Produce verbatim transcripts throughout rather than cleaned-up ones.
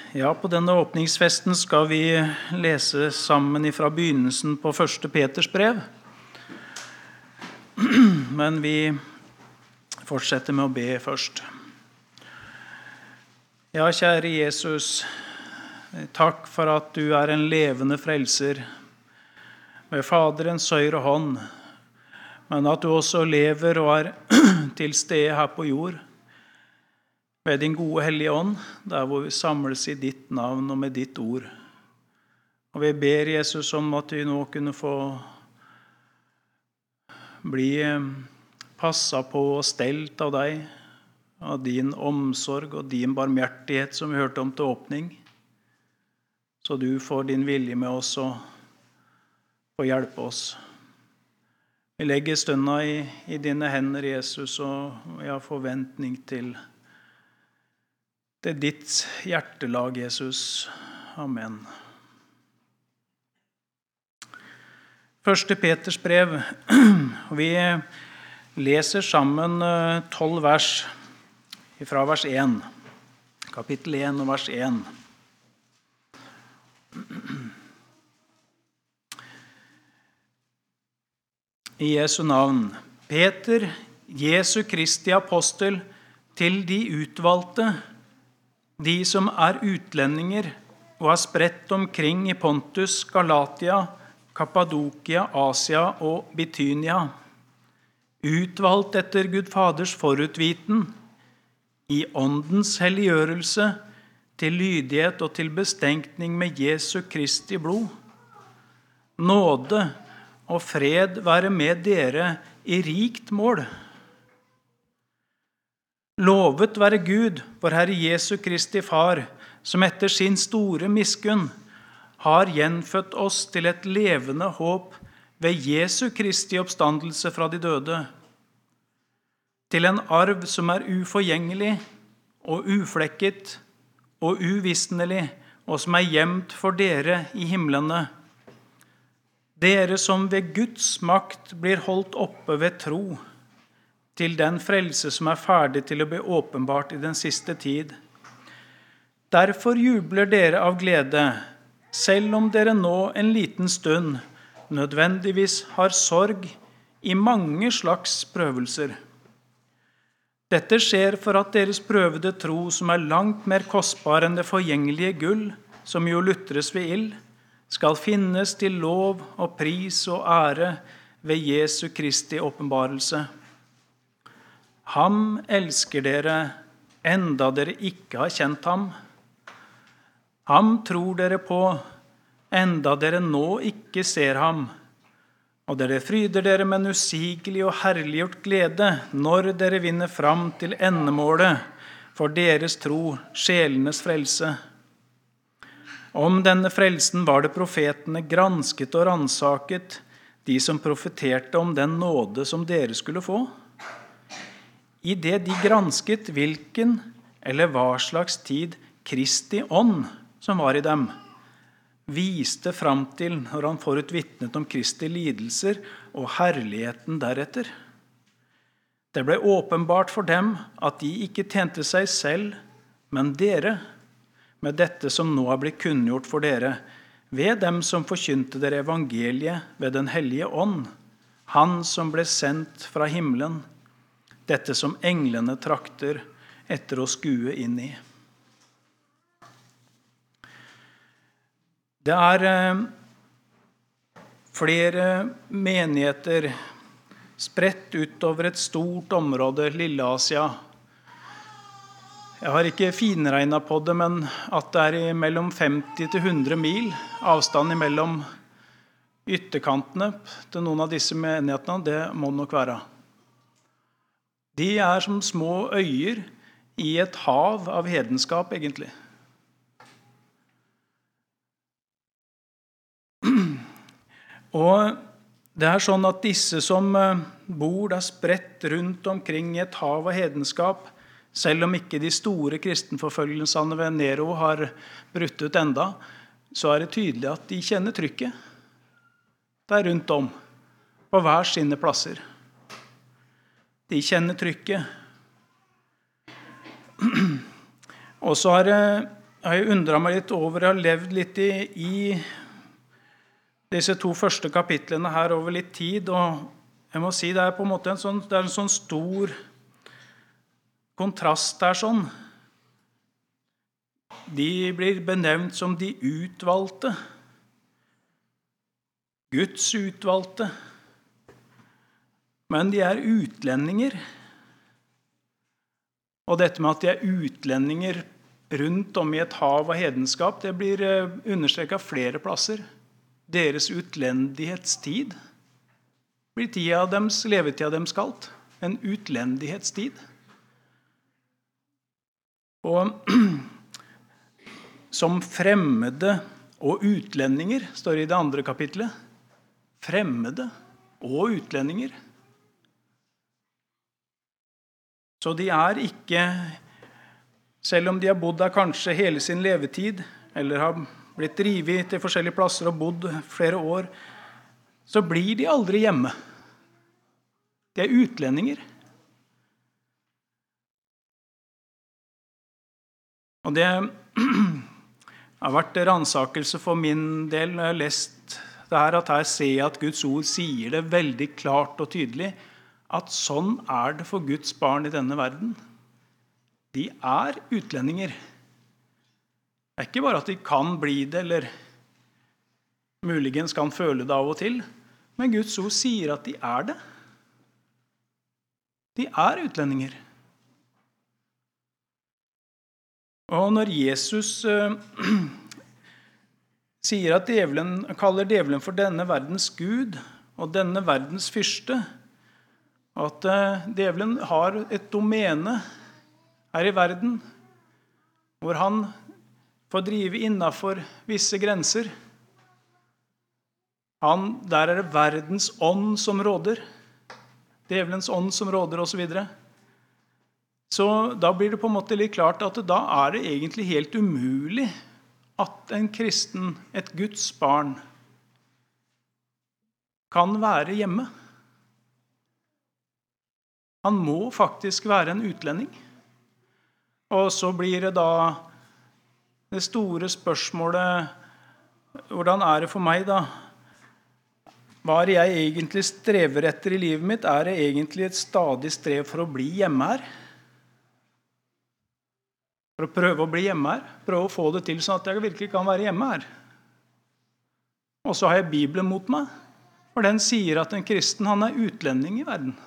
Ja, på denne åpningsfesten skal vi lese sammen fra begynnelsen på første Peters brev. Men vi fortsetter med å be først. Ja, kjære Jesus, takk for at du er en levende frelser med Faderens høyre hånd, men at du også lever og er til stede her på jord, med din gode hellige ånd, der hvor vi samles i ditt navn og med ditt ord. Og vi ber Jesus om at vi nå kunne få bli passet på og stelt av deg, av din omsorg og din barmhjertighet som vi hørte om til åpning, så du får din vilje med oss og får hjelpe oss. Vi legger stunda i, i dine hender, Jesus, og vi har forventning til Det er ditt hjertelag, Jesus. Amen. Første Peters brev. Vi leser sammen tolv vers fra vers én. Kapittel én og vers én. I Jesu navn. Peter, Jesu Kristi apostel, til de utvalgte, de som er utlendinger og er spredt omkring i Pontus, Galatia, Kappadokia, Asia og Bitynia, utvalgt etter Gud Faders forutviten, i åndens helliggjørelse, til lydighet og til bestenkning med Jesu Kristi blod. Nåde og fred være med dere i rikt mål. Lovet være Gud, vår Herre Jesu Kristi Far, som etter sin store miskunn har gjenfødt oss til et levende håp ved Jesu Kristi oppstandelse fra de døde, til en arv som er uforgjengelig og uflekket og uvisnelig, og som er gjemt for dere i himlene. Dere som ved Guds makt blir holdt oppe ved tro, til den frelse som er ferdig til å bli åpenbart i den siste tid. Derfor jubler dere av glede, selv om dere nå en liten stund nødvendigvis har sorg i mange slags prøvelser. Dette skjer for at deres prøvede tro, som er langt mer kostbar enn det forgjengelige gull, som jo lutres ved ild, skal finnes til lov og pris og ære ved Jesu Kristi åpenbarelse. Ham elsker dere, enda dere ikke har kjent ham. Ham tror dere på, enda dere nå ikke ser ham. Og dere fryder dere med en usigelig og herliggjort glede, når dere vinner fram til endemålet for deres tro, sjelenes frelse. Om denne frelsen var det profetene gransket og ransaket, de som profeterte om den nåde som dere skulle få. I det de gransket hvilken eller hva slags tid Kristi ånd som var i dem, viste fram til når han forutvitnet om Kristi lidelser og herligheten deretter. Det ble åpenbart for dem at de ikke tjente seg selv, men dere, med dette som nå er blitt kunngjort for dere, ved dem som forkynte dere evangeliet ved den hellige ånd, han som ble sendt fra himmelen, dette som englene trakter etter å skue inn i. Det er flere menigheter spredt utover et stort område, Lilleasia. Jeg har ikke finregnet på det, men at det er mellom femti til hundre mil avstand mellom ytterkantene til noen av disse menighetene, det må nok være. De er som små øyer i et hav av hedenskap, egentlig. Og det er sånn at disse som bor der spredt rundt omkring i et hav av hedenskap, selv om ikke de store kristenforfølgelsene ved Nero har brutt ut enda, så er det tydelig at de kjenner trykket. Det er rundt om, på hver sine plasser. De kjenner trykket. Og så er det Jeg har undret meg litt over, jeg har levd litt i, i disse to første kapitlene her over litt tid, og jeg må si det er på en måte en sånn, det er en sånn stor kontrast der sånn. De blir benevnt som de utvalgte, Guds utvalgte, men de er utlendinger. Og dette med at de er utlendinger rundt om i et hav av hedenskap, det blir understreket flere plasser. Deres utlendighetstid blir tida deres, levetida deres kalt. En utlendighetstid. Og som fremmede og utlendinger, står det i det andre kapitlet. Fremmede og utlendinger. Så de er ikke, selv om de har bodd der kanskje hele sin levetid, eller har blitt drivet til forskjellige plasser og bodd flere år, så blir de aldri hjemme. De er utlendinger. Og det har vært ransakelse for min del når jeg har lest det her, at her ser jeg at Guds ord sier det veldig klart og tydelig, at sånn er det for Guds barn i denne verden. De er utlendinger. Det er ikke bare at de kan bli det, eller muligens kan føle det av og til, men Guds ord sier at de er det. De er utlendinger. Og når Jesus uh, sier at djevelen, kaller djevelen for denne verdens Gud, og denne verdens fyrste, at uh, djevelen har et domene her i verden, hvor han får drive innenfor visse grenser. Han, der er det verdens ånd som råder, djevelens ånd som råder, og så videre. Så da blir det på en måte litt klart at da er det egentlig helt umulig at en kristen, et Guds barn, kan være hjemme. Han må faktisk være en utlending. Og så blir det da det store spørsmålet, hvordan er det for meg da? Hva er det jeg egentlig strever etter i livet mitt? Er det egentlig et stadig strev for å bli hjemme her? For å prøve å bli hjemme her? Prøve å få det til sånn at jeg virkelig kan være hjemme her? Og så har jeg Bibelen mot meg, for den sier at en kristen, han er utlending i verden.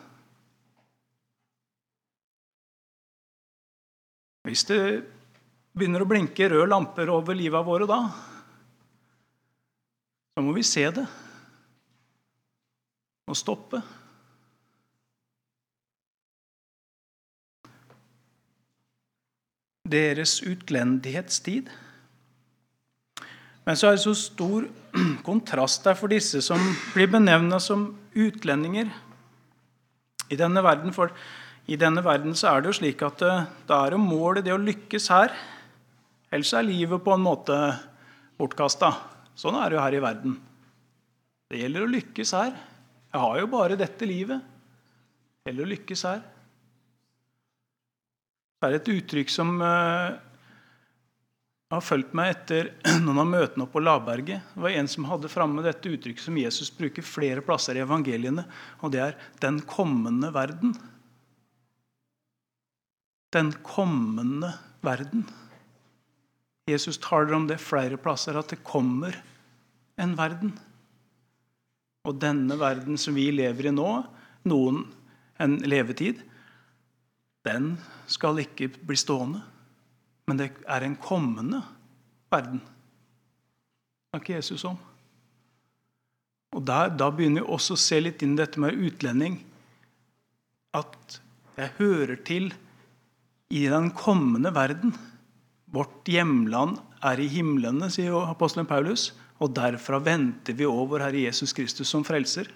Hvis det begynner å blinke røde lamper over livet våre da, så må vi se det og stoppe. Deres utlendighetstid. Men så er det så stor kontrast der for disse som blir benevnet som utlendinger i denne verden, for i denne verden så er det jo slik at da er det målet det å lykkes her, ellers er livet på en måte bortkastet. Sånn er det jo her i verden. Det gjelder å lykkes her. Jeg har jo bare dette livet. Det gjelder å lykkes her. Det er et uttrykk som uh, har fulgt meg etter noen av møtene på Laberget. Det var en som hadde fremme dette uttrykket som Jesus bruker flere plasser i evangeliene, og det er den kommende verden. Den kommende verden. Jesus taler om det flere plasser, at det kommer en verden. Og denne verden som vi lever i nå, noen en levetid, den skal ikke bli stående, men det er en kommende verden. Det er ikke Jesus om. Og der, da begynner vi også å se litt inn dette med utlending, at jeg hører til i den kommende verden. Vårt hjemland er i himlene, sier jo apostelen Paulus, og derfra venter vi over vår Herre Jesus Kristus som frelser.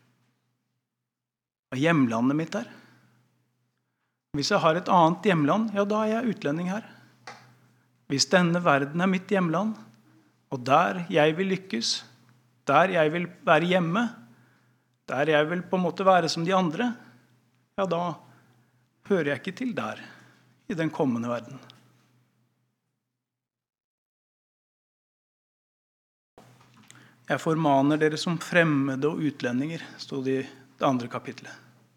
Og hjemlandet mitt er. Hvis jeg har et annet hjemland, ja, da er jeg utlending her. Hvis denne verden er mitt hjemland, og der jeg vil lykkes, der jeg vil være hjemme, der jeg vil på en måte være som de andre, ja, da hører jeg ikke til der, i den kommende verden. Jeg formaner dere som fremmede og utlendinger, stod det i det andre kapitlet.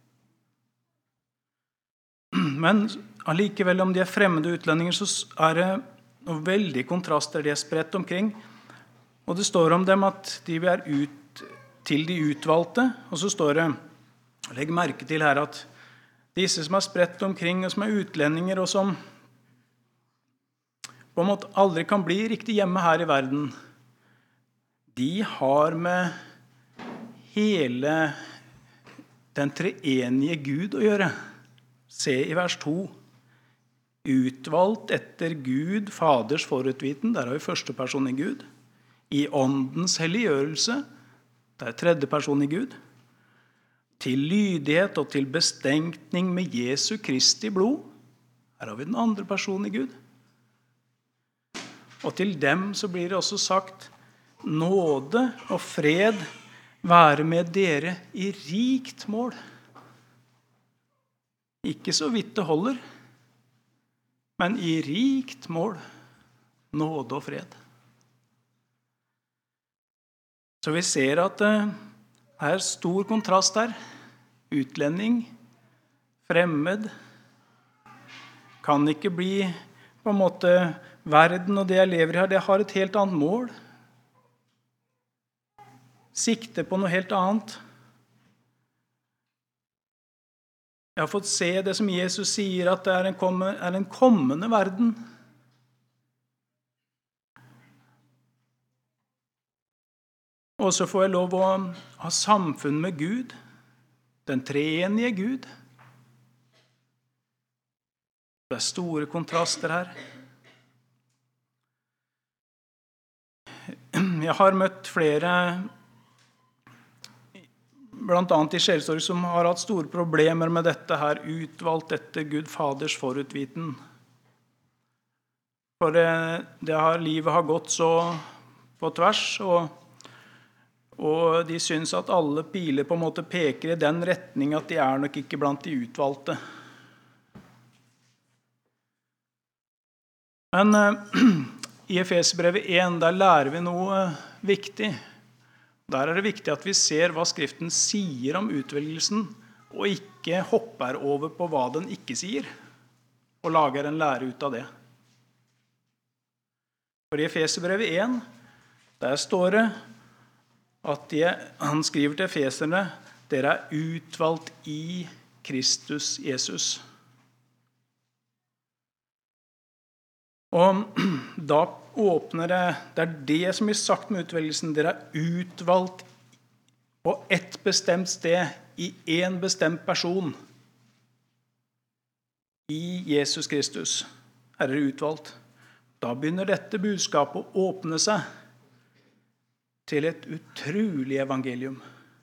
Men allikevel, om de er fremmede utlendinger, så er det noen veldige kontraster de er spredt omkring. Og det står om dem at de er ut til de utvalgte, og så står det, legg merke til her at disse som er spredt omkring, og som er utlendinger, og som på en måte aldri kan bli riktig hjemme her i verden, de har med hele den treenige Gud å gjøre. Se i vers to. Utvalgt etter Gud, Faders forutviten, der har vi første person i Gud. I åndens helliggjørelse, der er tredje person i Gud. Til lydighet og til bestenkning med Jesu Kristi blod, her har vi den andre personen i Gud. Og til dem så blir det også sagt, nåde og fred være med dere i rikt mål. Ikke så vidt det holder, men i rikt mål, nåde og fred. Så vi ser at det er stor kontrast her. Utlending, fremmed, kan ikke bli på en måte verden og det jeg lever i her, det har et helt annet mål. Sikte på noe helt annet. Jeg har fått se det som Jesus sier, at det er en, komme, er en kommende verden. Og så får jeg lov å ha samfunn med Gud, den treenige Gud. Det er store kontraster her. Jeg har møtt flere, blant annet i Sjelssorg, som har hatt store problemer med dette her, utvalgt etter Gud Faders forutviten. For det, det har, livet har gått så på tvers, og, og de synes at alle piler på en måte peker i den retning at de er nok ikke blant de utvalgte. Men i Efeserbrevet én, der lærer vi noe viktig. Der er det viktig at vi ser hva Skriften sier om utvelgelsen, og ikke hopper over på hva den ikke sier, og lager en lære ut av det. For i Efeserbrevet én, der står det at de, han skriver til efeserne, dere er utvalgt i Kristus Jesus. Og da åpner det, det er det som blir sagt med utvelgelsen, dere er utvalgt på ett bestemt sted, i en bestemt person. I Jesus Kristus er dere utvalgt. Da begynner dette budskapet å åpne seg til et utrolig evangelium.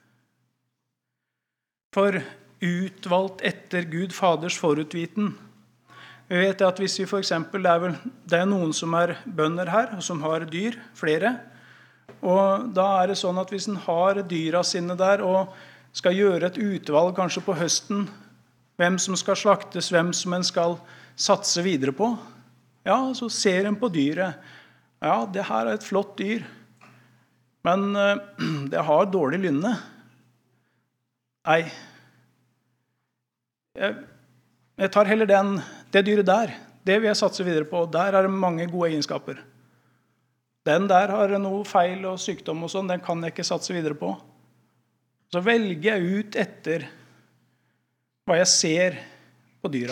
For utvalgt etter Gud Faders forutviten. Vi vet at hvis vi for eksempel, det er, vel, det er noen som er bønder her, og som har dyr, flere. Og da er det sånn at hvis en har dyra sine der, og skal gjøre et utvalg kanskje på høsten, hvem som skal slaktes, hvem som en skal satse videre på, ja, så ser en på dyret. Ja, det her er et flott dyr, men det har dårlig lynne. Nei, jeg, jeg tar heller den, det dyret der, det vil jeg satse videre på, og der er det mange gode egenskaper. Den der har noe feil og sykdom og sånn, den kan jeg ikke satse videre på. Så velger jeg ut etter hva jeg ser på dyra.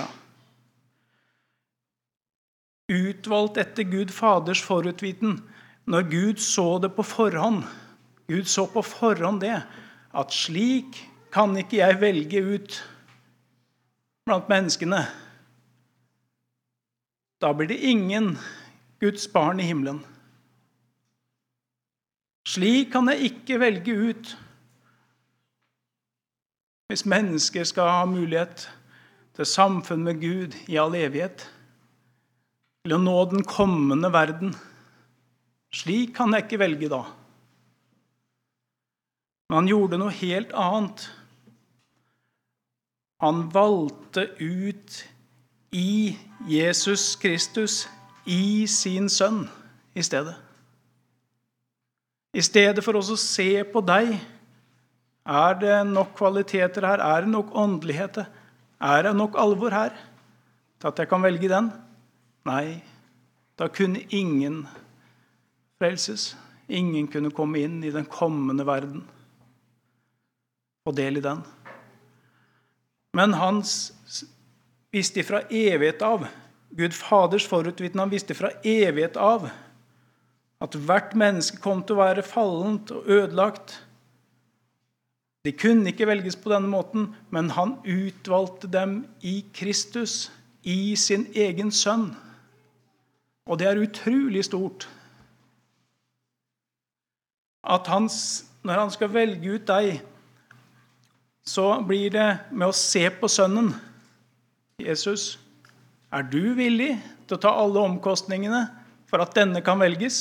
Utvalgt etter Gud Faders forutviten. Når Gud så det på forhånd, Gud så på forhånd det, at slik kan ikke jeg velge ut blant menneskene. Da blir det ingen Guds barn i himmelen. Slik kan jeg ikke velge ut. Hvis mennesker skal ha mulighet til samfunn med Gud i all evighet, til å nå den kommende verden, slik kan jeg ikke velge da. Men han gjorde noe helt annet. Han valgte ut i Jesus Kristus, i sin sønn i stedet. I stedet for oss å se på deg, er det nok kvaliteter her? Er det nok åndelighet? Er det nok alvor her til at jeg kan velge den? Nei, da kunne ingen frelses. Ingen kunne komme inn i den kommende verden og del i den. Men han visste fra evighet av, Gud Faders forutvitende, han visste fra evighet av, at hvert menneske kom til å være fallent og ødelagt. De kunne ikke velges på denne måten, men han utvalgte dem i Kristus, i sin egen sønn. Og det er utrolig stort. At han, når han skal velge ut deg, så blir det med å se på sønnen. Jesus, er du villig til å ta alle omkostningene for at denne kan velges?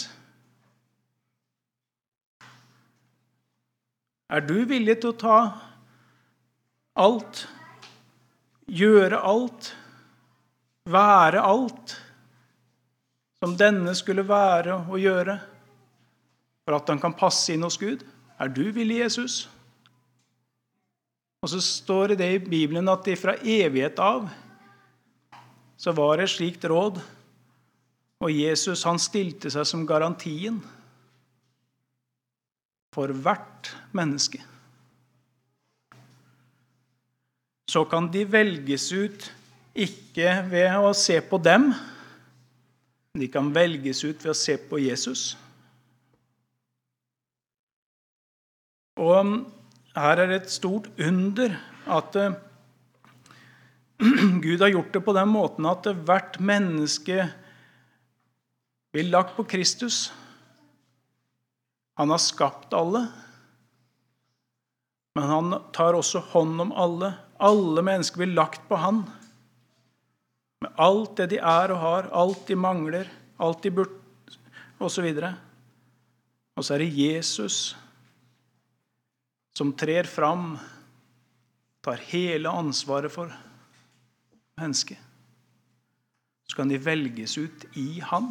Er du villig til å ta alt, gjøre alt, være alt som denne skulle være og gjøre, for at han kan passe inn hos Gud? Er du villig, Jesus? Og så står det i Bibelen at fra evighet av så var det et slikt råd, og Jesus han stilte seg som garantien for hvert menneske. Så kan de velges ut ikke ved å se på dem, de kan velges ut ved å se på Jesus. Og her er det et stort under at Gud har gjort det på den måten at hvert menneske blir lagt på Kristus. Han har skapt alle, men han tar også hånd om alle. Alle mennesker blir lagt på han. Med alt det de er og har, alt de mangler, alt de burde, og så videre. Og så er det Jesus som trer fram, tar hele ansvaret for mennesket. Så kan de velges ut i han.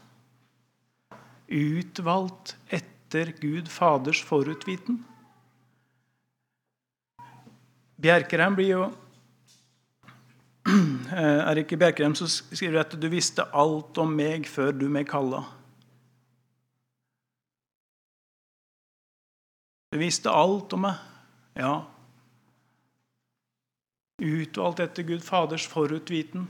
Utvalgt etter Gud Faders forutviten. Bjerkreim blir jo, er ikke Bjerkreim som skriver at du visste alt om meg før du meg kalla. Du visste alt om meg, ja. Utvalgt etter Gud Faders forutviten.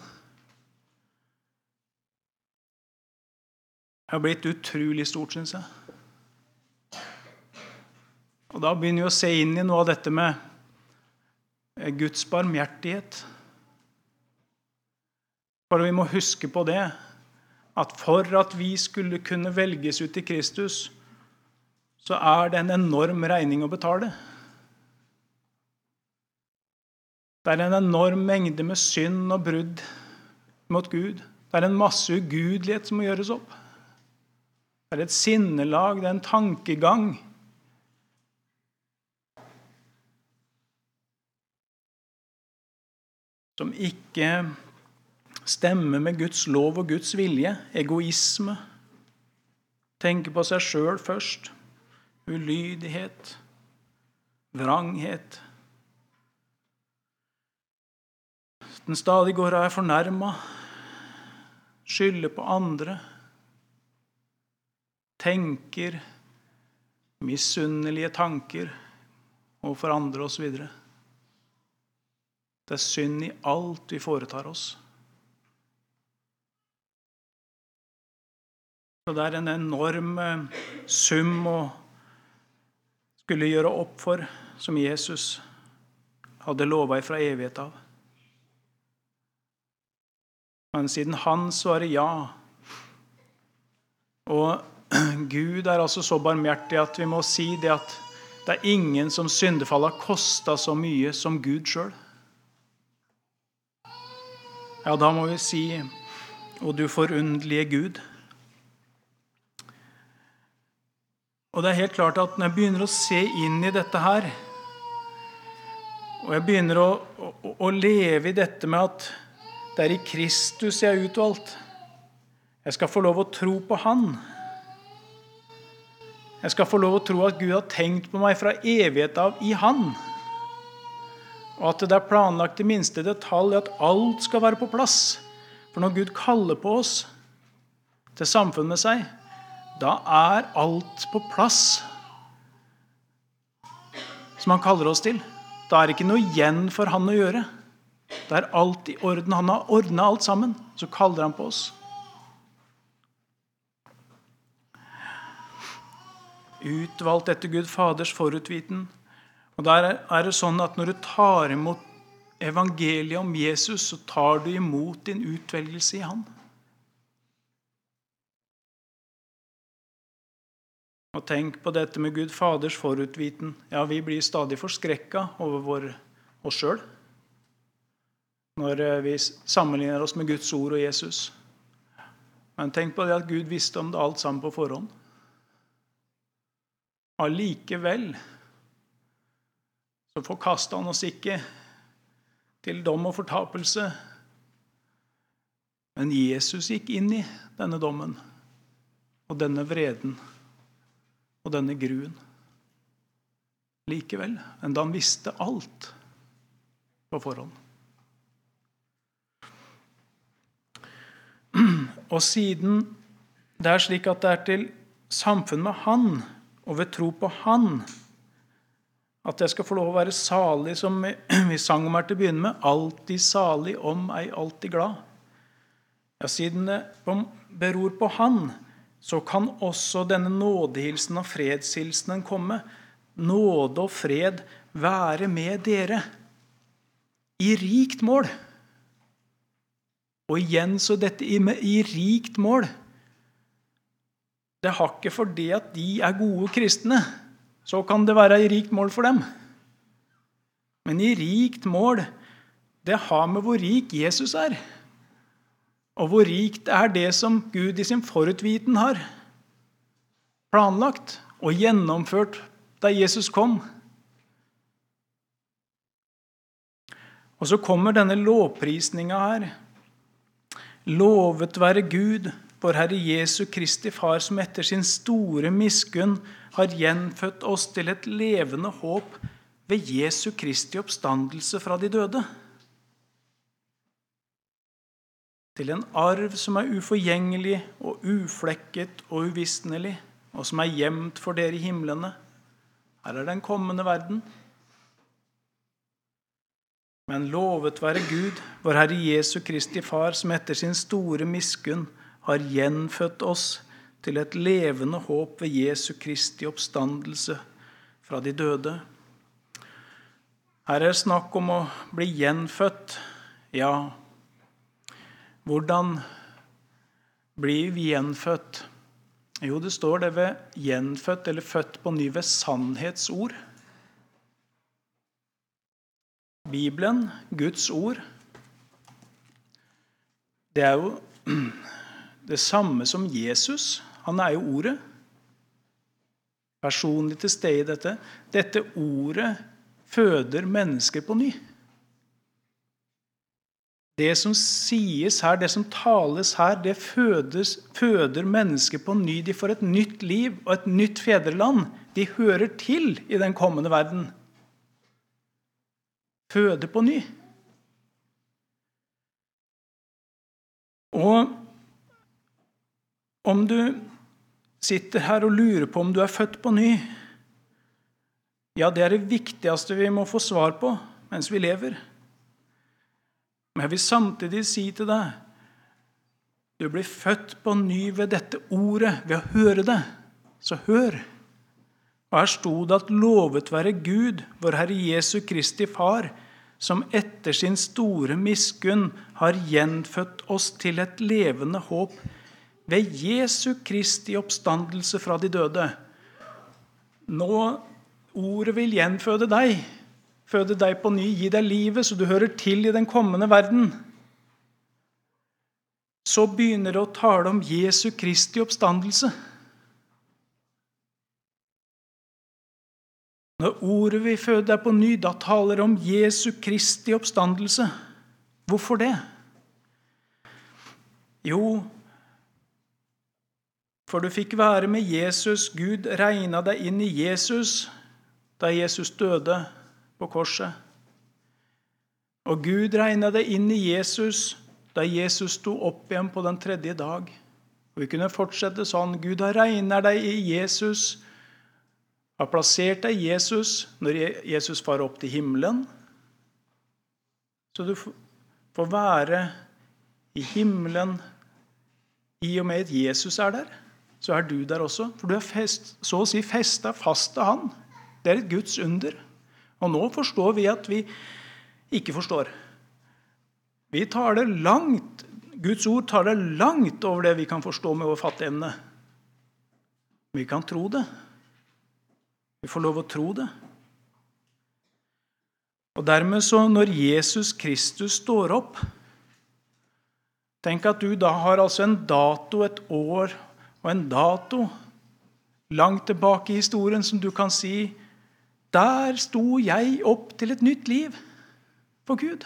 Det har blitt utrolig stort, synes jeg. Og da begynner vi å se inn i noe av dette med Guds barmhjertighet. For vi må huske på det, at for at vi skulle kunne velges ut i Kristus, så er det en enorm regning å betale. Det er en enorm mengde med synd og brudd mot Gud. Det er en masse ugudelighet som må gjøres opp. Det er et sinnelag, det er en tankegang. Som ikke stemmer med Guds lov og Guds vilje. Egoisme. Tenke på seg selv først. Ulydighet, vranghet. Den stadig går og er fornærmet, skylder på andre, tenker misunnelige tanker overfor andre og så videre. Det er synd i alt vi foretar oss. Så det er en enorm sum å skulle gjøre opp for, som Jesus hadde lovet fra evighet av. Men siden han svarer ja, og Gud er altså så barmhjertig at vi må si det at det er ingen som syndefall har kostet så mye som Gud selv. Ja, da må vi si, og du forunderlige Gud. Og det er helt klart at når jeg begynner å se inn i dette her, og jeg begynner å, å, å leve i dette med at det er i Kristus jeg er utvalgt, jeg skal få lov å tro på han. Jeg skal få lov å tro at Gud har tenkt på meg fra evighet av i Han. Og at det er planlagt i minste detalj at alt skal være på plass. For når Gud kaller på oss til samfunn med seg, da er alt på plass som han kaller oss til. Da er det ikke noe igjen for han å gjøre. Det er alt i orden. Han har ordnet alt sammen, så kaller han på oss. Utvalgt etter Gud Faders forutviten. Og der er det sånn at når du tar imot evangeliet om Jesus, så tar du imot din utvelgelse i han. Og tenk på dette med Gud Faders forutviten. Ja, vi blir stadig forskrekket over vår, oss selv når vi sammenligner oss med Guds ord og Jesus. Men tenk på det at Gud visste om det alt sammen på forhånd. Allikevel så forkastet han oss ikke til dom og fortapelse. Men Jesus gikk inn i denne dommen og denne vreden og denne gruen. Likevel, enda han visste alt på forhånd. Og siden det er slik at det er til samfunn med han, og ved tro på han, at jeg skal få lov å være salig, som vi sang om her til å begynne med, alltid salig om ei alltid glad. Ja, siden det beror på han, så kan også denne nådehilsen og fredshilsenen komme. Nåde og fred være med dere i rikt mål. Og igjen så dette i, i rikt mål. Det har ikke for det at de er gode kristne, så kan det være i rikt mål for dem. Men i rikt mål, det har med hvor rik Jesus er. Og hvor rikt er det som Gud i sin forutviten har planlagt og gjennomført da Jesus kom. Og så kommer denne lovprisningen her. Lovet være Gud, vår Herre Jesu Kristi Far, som etter sin store miskunn har gjenfødt oss til et levende håp ved Jesu Kristi oppstandelse fra de døde. Til en arv som er uforgjengelig og uflekket og uvisnelig, og som er gjemt for dere i himlene. Her er den kommende verden. Men lovet være Gud, vår Herre Jesu Kristi Far, som etter sin store miskunn har gjenfødt oss til et levende håp ved Jesu Kristi oppstandelse fra de døde. Her er det snakk om å bli gjenfødt. Ja, hvordan blir vi gjenfødt? Jo, det står det ved gjenfødt eller født på ny ved sannhetsord. Bibelen, Guds ord, det er jo det samme som Jesus. Han er jo ordet. Personlig til stede i dette. Dette ordet føder mennesker på ny. Det som sies her, det som tales her, det fødes, føder mennesker på ny. De får et nytt liv og et nytt fedreland. De hører til i den kommende verden. Føder på ny. Og om du sitter her og lurer på om du er født på ny, ja, det er det viktigste vi må få svar på mens vi lever. Men jeg vil samtidig si til deg, du blir født på ny ved dette ordet, ved å høre det. Så hør. Og her stod det at lovet være Gud, vår Herre Jesu Kristi Far, som etter sin store miskunn har gjenfødt oss til et levende håp ved Jesu Kristi oppstandelse fra de døde. Nå, ordet vil gjenføde deg, føde deg på ny, gi deg livet, så du hører til i den kommende verden. Så begynner det å tale om Jesu Kristi oppstandelse. Når ordet vil føde deg på ny, da taler det om Jesu Kristi oppstandelse. Hvorfor det? Jo, For du fikk være med Jesus. Gud regnet deg inn i Jesus da Jesus døde på korset. Og Gud regnet deg inn i Jesus da Jesus sto opp igjen på den tredje dag. Og vi kunne fortsette sånn. Gud har regnet deg i Jesus, har plassert deg i Jesus når Jesus farer opp til himmelen. Så du får være i himmelen i og med at Jesus er der. Så er du der også. For du er fest, så å si festet fast til han. Det er et Guds under. Og nå forstår vi at vi ikke forstår. Vi tar det langt, Guds ord tar det langt over det vi kan forstå med vår fatteevne. Vi kan tro det. Vi får lov å tro det. Og dermed så når Jesus Kristus står opp, tenk at du da har altså en dato, et år og en dato langt tilbake i historien som du kan si, der sto jeg opp til et nytt liv for Gud.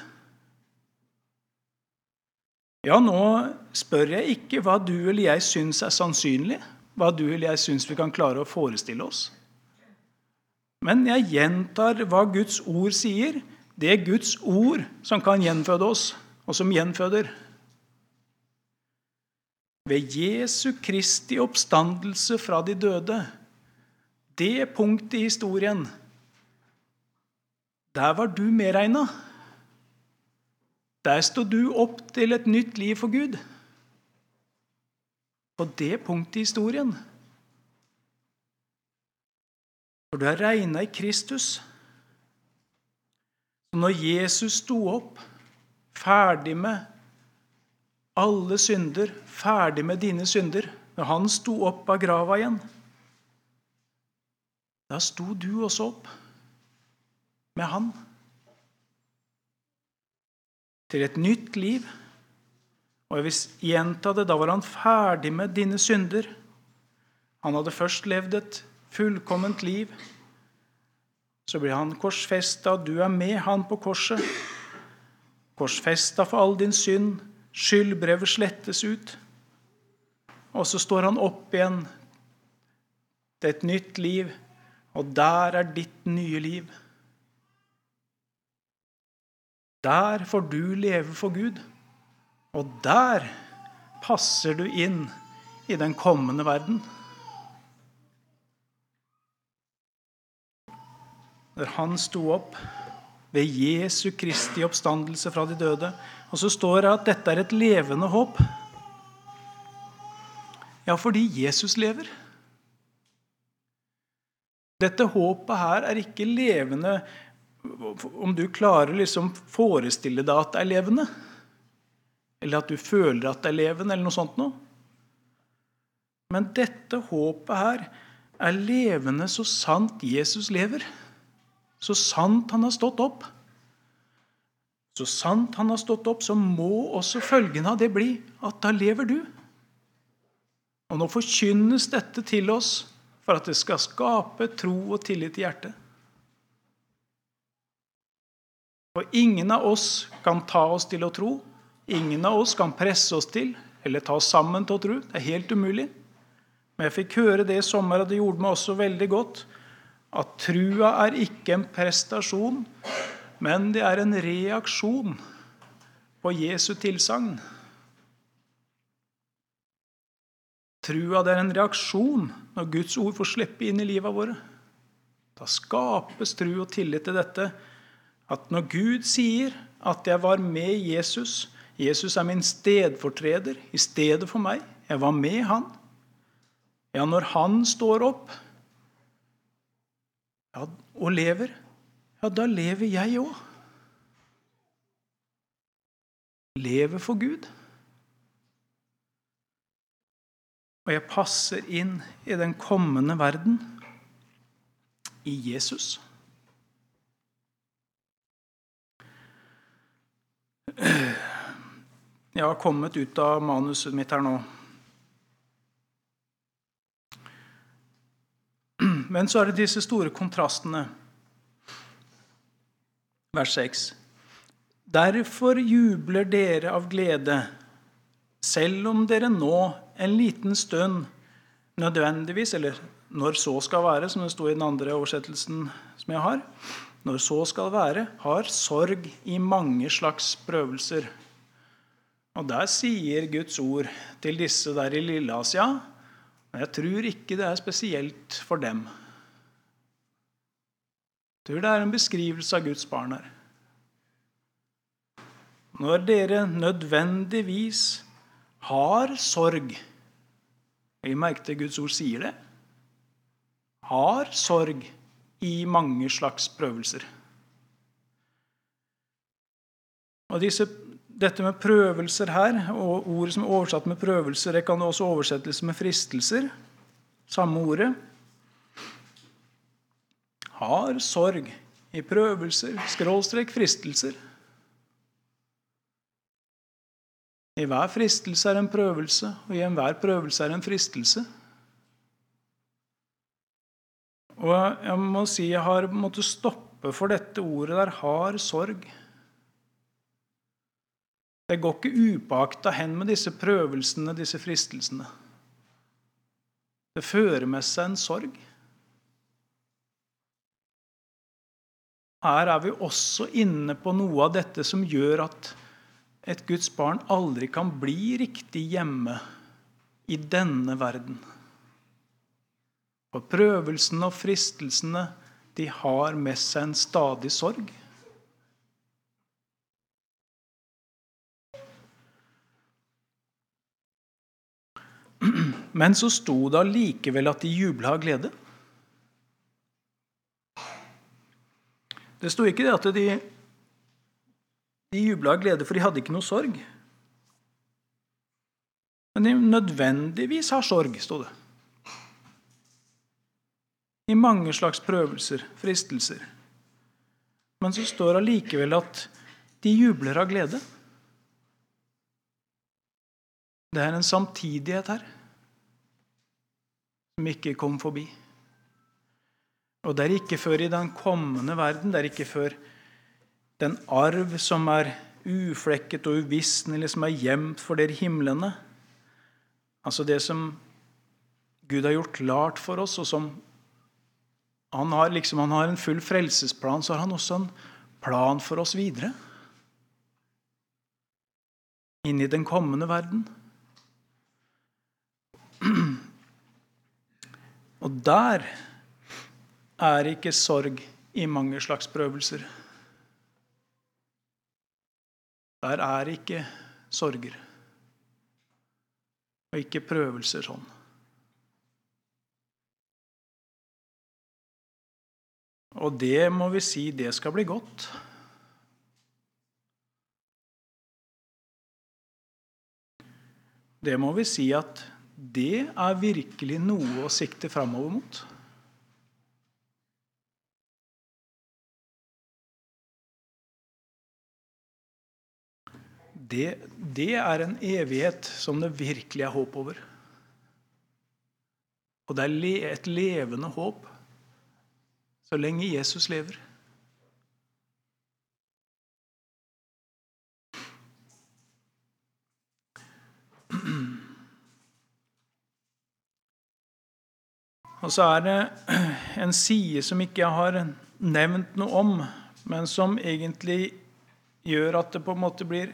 Ja, nå spør jeg ikke hva du eller jeg synes er sannsynlig, hva du eller jeg synes vi kan klare å forestille oss. Men jeg gjentar hva Guds ord sier. Det er Guds ord som kan gjenføde oss, og som gjenføder. Ved Jesu Kristi oppstandelse fra de døde, det punktet i historien, der var du medregnet. Der stod du opp til et nytt liv for Gud. På det punktet i historien. For du er regnet i Kristus. Og når Jesus stod opp, ferdig med alle synder, ferdig med dine synder, når han stod opp av grava igjen, da stod du også opp med han til et nytt liv. Og jeg vil gjenta det, da var han ferdig med dine synder. Han hadde først levd et fullkomment liv. Så ble han korsfestet, du er med han på korset. Korsfestet for all din synd, skyldbrevet slettes ut. Og så står han opp igjen til et nytt liv, og der er ditt nye liv. Der får du leve for Gud, og der passer du inn i den kommende verden. Der han stod opp ved Jesu Kristi oppstandelse fra de døde, og så står det at dette er et levende håp. Ja, fordi Jesus lever. Dette håpet her er ikke levende om du klarer liksom forestille deg at det er levende, eller at du føler at det er levende, eller noe sånt noe. Men dette håpet her er levende så sant Jesus lever, så sant han har stått opp. Så sant han har stått opp, så må også følgen av det bli at da lever du. Og nå forkynnes dette til oss for at det skal skape tro og tillit i hjertet. Og ingen av oss kan ta oss til å tro. Ingen av oss kan presse oss til, eller ta oss sammen til å tro. Det er helt umulig. Men jeg fikk høre det i sommer, og det gjorde meg også veldig godt, at trua er ikke en prestasjon, men det er en reaksjon på Jesu tilsagn. Trua det er en reaksjon når Guds ord får slippe inn i livet våre. Da skapes tro og tillit til dette, at når Gud sier at jeg var med Jesus, Jesus er min stedfortreder i stedet for meg, jeg var med han. Ja, når han står opp ja, og lever, ja, da lever jeg også. Lever for Gud. Og jeg passer inn i den kommende verden i Jesus. Jeg har kommet ut av manuset mitt her nå. Men så er det disse store kontrastene. Vers seks. Derfor jubler dere av glede, selv om dere nå en liten stund nødvendigvis, eller når så skal være, som det står i den andre oversettelsen som jeg har, når så skal være, har sorg i mange slags prøvelser. Og der sier Guds ord til disse der i Lille-Asia, men jeg tror ikke det er spesielt for dem. Jeg tror det er en beskrivelse av Guds barn her. Når dere nødvendigvis har sorg, jeg merkte Guds ord sier det, har sorg i mange slags prøvelser. Og disse, dette med prøvelser her, og ordet som er oversatt med prøvelser, det kan også oversettes med fristelser, samme ordet. Har sorg i prøvelser, skråstrek fristelser. I hver fristelse er en prøvelse, og i enhver prøvelse er en fristelse. Og jeg må si jeg har måttet stoppe for dette ordet der, har sorg. Det går ikke upaktet hen med disse prøvelsene, disse fristelsene. Det fører med seg en sorg. Her er vi også inne på noe av dette som gjør at et Guds barn aldri kan bli riktig hjemme i denne verden. For prøvelsene og fristelsene, de har med seg en stadig sorg. Men så sto det allikevel at de jublet av glede. Det sto ikke det at de De jublet av glede, for de hadde ikke noe sorg. Men de nødvendigvis har sorg, stod det. I mange slags prøvelser, fristelser. Men så står det allikevel at de jubler av glede. Det er en samtidighet her, som ikke kom forbi. Og det er ikke før i den kommende verden, det er ikke før den arv som er uflekket og uvisnelig, som er gjemt for dere himlene. Altså det som Gud har gjort klart for oss, og som han har, liksom han har en full frelsesplan, så har han også en plan for oss videre. Inn i den kommende verden. Og der er ikke sorg i mange slags prøvelser. Der er ikke sorger, og ikke prøvelser sånn. Og det må vi si, det skal bli godt. Det må vi si at det er virkelig noe å sikte fremover mot. Det, det er en evighet som det virkelig er håp over. Og det er et levende håp så lenge Jesus lever. Og så er det en side som ikke jeg har nevnt noe om, men som egentlig gjør at det på en måte blir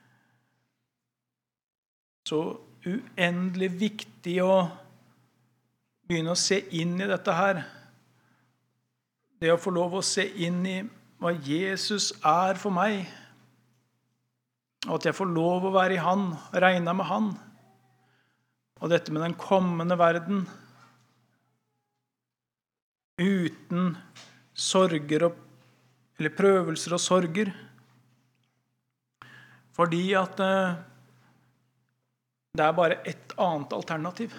så uendelig viktig å begynne å se inn i dette her. Det å få lov å se inn i hva Jesus er for meg, og at jeg får lov å være i han, regne med han. Og dette med den kommende verden, uten sorger og, eller prøvelser og sorger, fordi at det er bare et annet alternativ.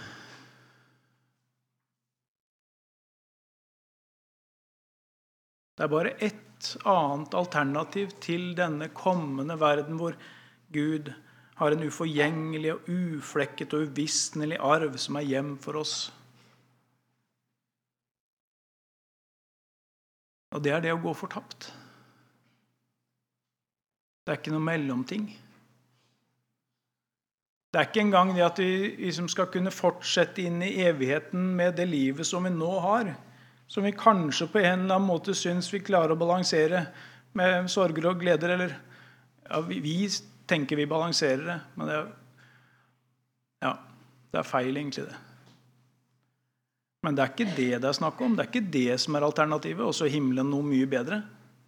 Det er bare et annet alternativ til denne kommende verden hvor Gud har en uforgjengelig og uflekket og uvisnelig arv som er hjem for oss. Og det er det å gå fortapt. Det er ikke noe mellomting. Det er ikke engang det at vi liksom skal kunne fortsette inn i evigheten med det livet som vi nå har, som vi kanskje på en eller annen måte synes vi klarer å balansere med sorger og gleder, eller ja, vi, vi tenker vi balanserer det, men det er, ja, det er feil egentlig det. Men det er ikke det det er snakk om, det er ikke det som er alternativet, og så er himmelen noe mye bedre.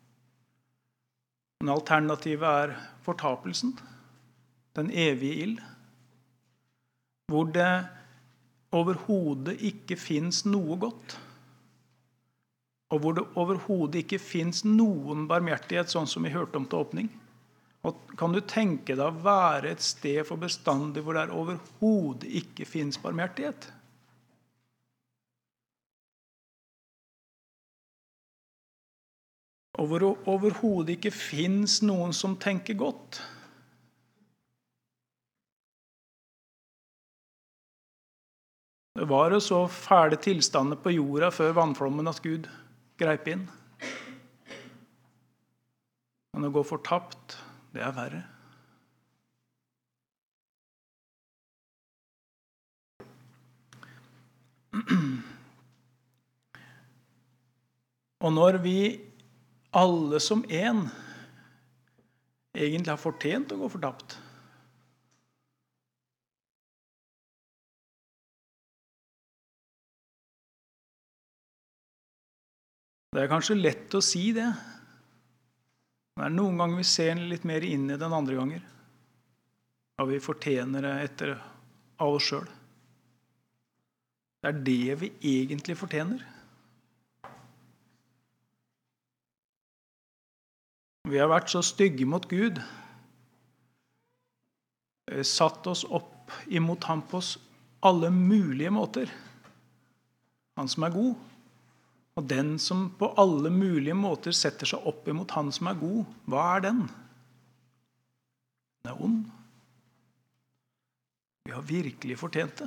Men alternativet er fortapelsen, den evige ild, hvor det overhodet ikke finnes noe godt, og hvor det overhodet ikke finnes noen barmhjertighet, sånn som vi hørte om til åpning. Og kan du tenke deg å være et sted for bestandig hvor det overhodet ikke finnes barmhjertighet? Og hvor det overhodet ikke finnes noen som tenker godt. Det var jo så fæle tilstander på jorda før vannflommen at Gud greip inn. Men å gå fortapt, det er verre. Og når vi alle som en egentlig har fortjent å gå fortapt, det er kanskje lett å si det. Det er noen ganger vi ser litt mer inn i den andre ganger. Og vi fortjener det etter av oss selv. Det er det vi egentlig fortjener. Vi har vært så stygge mot Gud. Satt oss opp imot ham på alle mulige måter. Han som er god. Og den som på alle mulige måter setter seg opp imot han som er god, hva er den? Den er ond. Vi har virkelig fortjent det.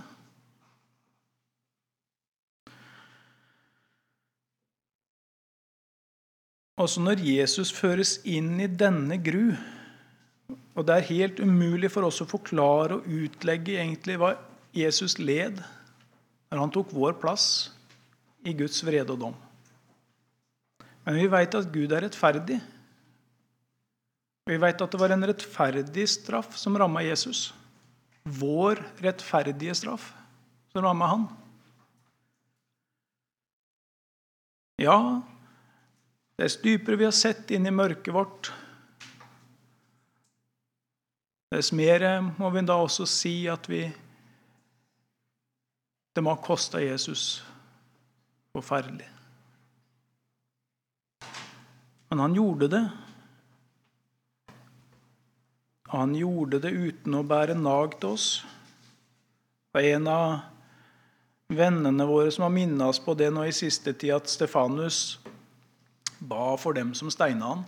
Også når Jesus føres inn i denne gru, og det er helt umulig for oss å forklare og utlegge egentlig hva Jesus led når han tok vår plass i Guds vrede og dom. Men vi vet at Gud er rettferdig. Vi vet at det var en rettferdig straff som rammet Jesus. Vår rettferdige straff som rammet han. Ja, dess dypere vi har sett inn i mørket vårt, dess mer må vi da også si at vi det må ha kostet Jesus forferdelig. Men han gjorde det. Han gjorde det uten å bære nag til oss. Og en av vennene våre som har minnet oss på det nå i siste tid, at Stefanus ba for dem som steinet han.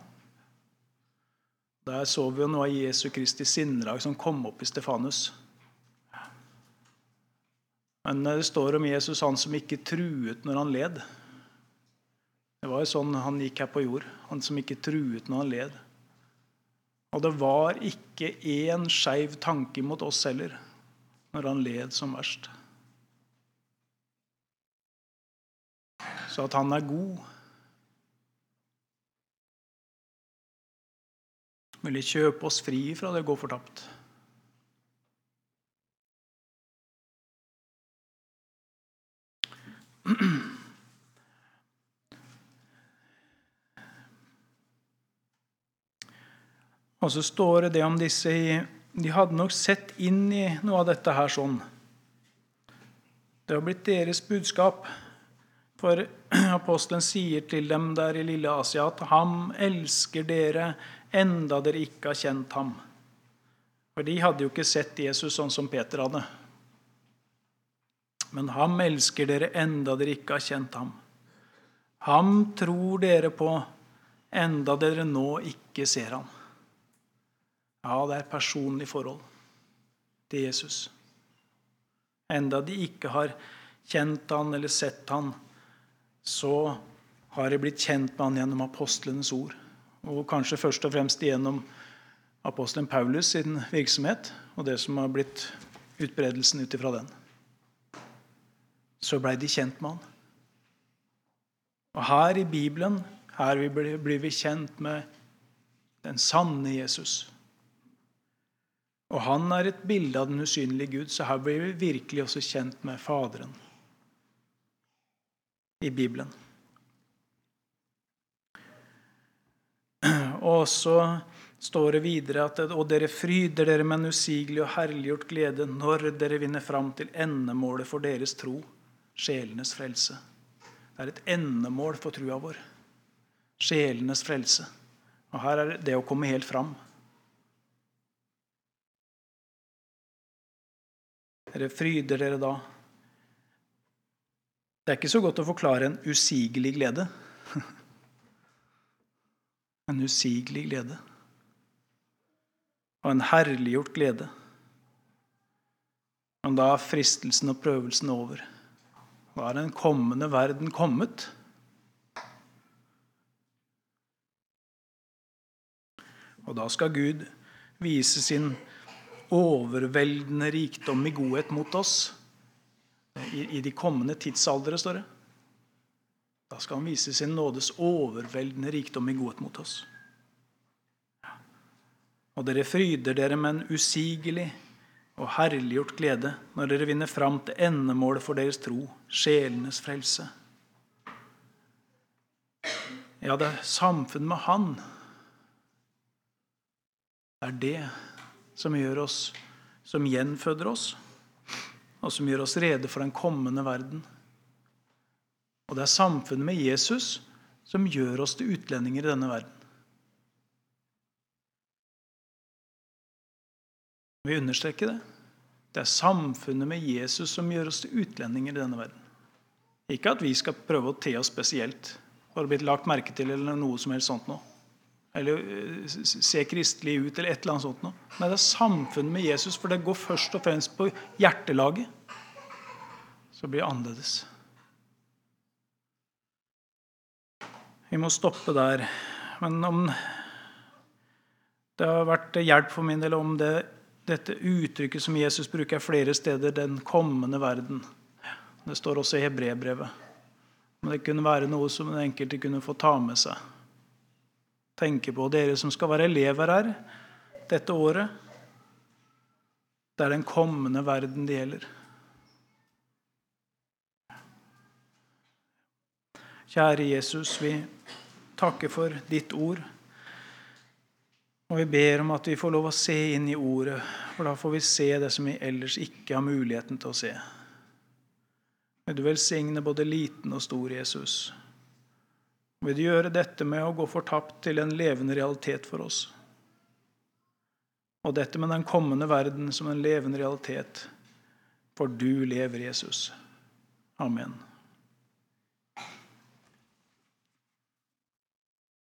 Der så vi jo noe av Jesu Kristi sinnelag som kom opp i Stefanus. Men det står om Jesus, han som ikke truet når han led. Det var jo sånn han gikk her på jord, han som ikke truet når han led. Og det var ikke en skeiv tanke mot oss heller, når han led som verst. Så at han er god, vil kjøpe oss fri fra det å gå fortapt. Og så står det det om disse, de hadde nok sett inn i noe av dette her sånn. Det har blitt deres budskap, for apostelen sier til dem der i lille Asia at ham elsker dere enda dere ikke har kjent ham. For de hadde jo ikke sett Jesus sånn som Peter hadde. Men ham elsker dere enda dere ikke har kjent ham. Ham tror dere på enda dere nå ikke ser ham. Ja, det er personlig forhold til Jesus. Enda de ikke har kjent han eller sett han, så har de blitt kjent med han gjennom apostlenes ord. Og kanskje først og fremst gjennom apostelen Paulus sin virksomhet, og det som har blitt utbredelsen ut ifra den. Så ble de kjent med han. Og her i Bibelen, her blir vi kjent med den sanne Jesus. Og han er et bilde av den usynlige Gud, så her blir vi virkelig også kjent med Faderen i Bibelen. Og så står det videre at og dere fryder dere med en usigelig og herliggjort glede når dere vinner fram til endemålet for deres tro, sjelenes frelse. Det er et endemål for trua vår. Sjelenes frelse. Og her er det å komme helt fram. Dere fryder dere da. Det er ikke så godt å forklare en usigelig glede. En usigelig glede. Og en herliggjort glede. Men da er fristelsen og prøvelsen over. Da er den kommende verden kommet. Og da skal Gud vise sin overveldende rikdom i godhet mot oss. I, i de kommende tidsaldere, står det. Da skal han vise sin nådes overveldende rikdom i godhet mot oss. Og dere fryder dere med en usigelig og herliggjort glede når dere vinner fram til endemålet for deres tro, sjelenes frelse. Ja, det er samfunn med han. Det er det som gjør oss, som gjenføder oss, og som gjør oss rede for den kommende verden. Og det er samfunnet med Jesus som gjør oss til utlendinger i denne verden. Vi understreker det. Det er samfunnet med Jesus som gjør oss til utlendinger i denne verden. Ikke at vi skal prøve å te oss spesielt, for å bli lagt merke til eller noe som helst sånt nå. Eller se kristelig ut, eller et eller annet sånt nå. Men det er samfunnet med Jesus, for det går først og fremst på hjertelaget. Så blir det annerledes. Vi må stoppe der. Men om det har vært hjelp for min del om det, dette uttrykket som Jesus bruker flere steder, den kommende verden. Det står også i Hebreerbrevet. Men det kunne være noe som den enkelte kunne få ta med seg. Tenke på dere som skal være elever her dette året. Det er den kommende verden det gjelder. Kjære Jesus, vi takker for ditt ord. Og vi ber om at vi får lov å se inn i ordet, for da får vi se det som vi ellers ikke har muligheten til å se. Vil du velsigne både liten og stor, Jesus. Vil du gjøre dette med å gå fortapt til en levende realitet for oss? Og dette med den kommende verden som en levende realitet, for du lever, Jesus. Amen.